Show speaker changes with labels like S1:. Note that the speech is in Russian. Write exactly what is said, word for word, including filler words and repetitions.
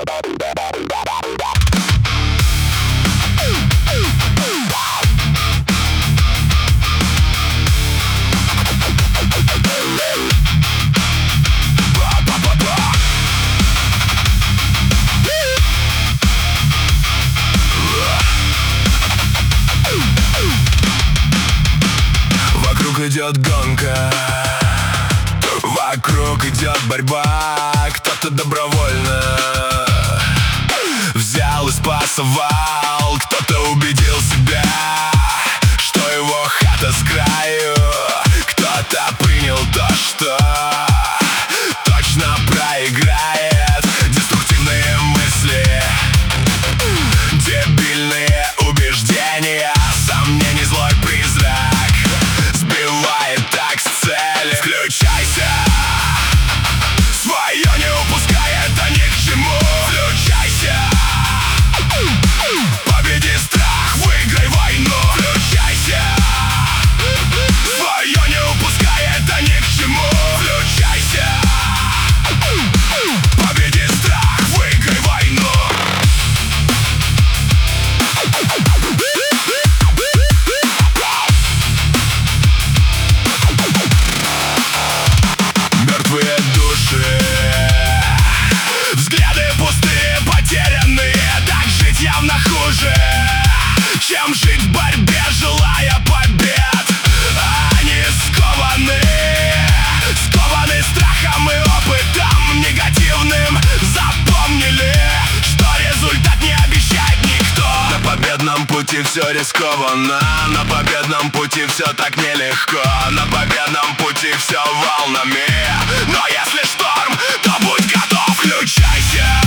S1: Вокруг идет гонка, вокруг идет борьба. Кто-то добровольно взял и спасовал, кто-то убедил себя, что его хата с краю. Кто-то принял то, что точно проиграет. Деструктивные мысли, дебильные убеждения, сомнений, злой призрак сбивает так с цели. Включайся, свое не упускай, это ни к чему. Включайся, победи страх, выиграй войну. Включайся, свое не упускай, это ни к чему. Включайся, победи страх, выиграй войну. Мертвые души, взгляды пустые, потерянные. Так жить явно хуже, чем жить в борьбе, желая побед. Они скованы, скованы страхом и опытом негативным. Запомнили, что результат не обещает никто. На победном пути все рискованно, на победном пути все так нелегко, на победном пути все волнами. Но если шторм, то будь готов, включайся.